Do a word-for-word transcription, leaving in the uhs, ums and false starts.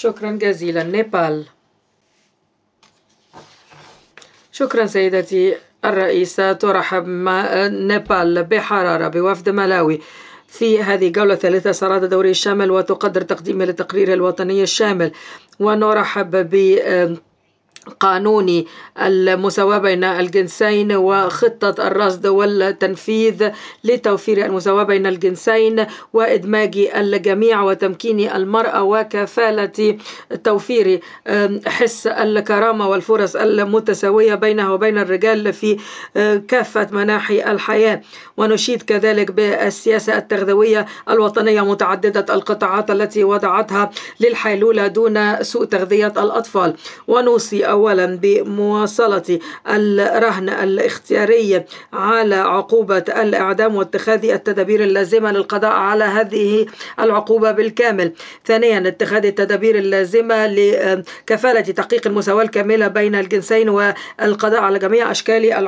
شكرا جزيلا. نيبال. شكرا سيدتي الرئيسة. ترحب مع نيبال بحرارة بوفد ملاوي في هذه الجولة الثالثة سراد دوري الشامل، وتقدر تقديمه للتقرير الوطني الشامل. ونرحب ب قانون المساواة بين الجنسين وخطة الرصد والتنفيذ لتوفير المساواة بين الجنسين وإدماج الجميع وتمكين المرأة وكفالة توفير حس الكرامة والفرص المتساوية بينها وبين الرجال في كافة مناحي الحياة. ونشيد كذلك بالسياسة التغذوية الوطنية متعددة القطاعات التي وضعتها للحيلولة دون سوء تغذية الأطفال. ونوصي أولا بمواصلة الرهن الاختياري على عقوبة الإعدام واتخاذ التدابير اللازمة للقضاء على هذه العقوبة بالكامل. ثانيا اتخاذ التدابير اللازمة لكفالة تحقيق المساواة الكاملة بين الجنسين والقضاء على جميع أشكال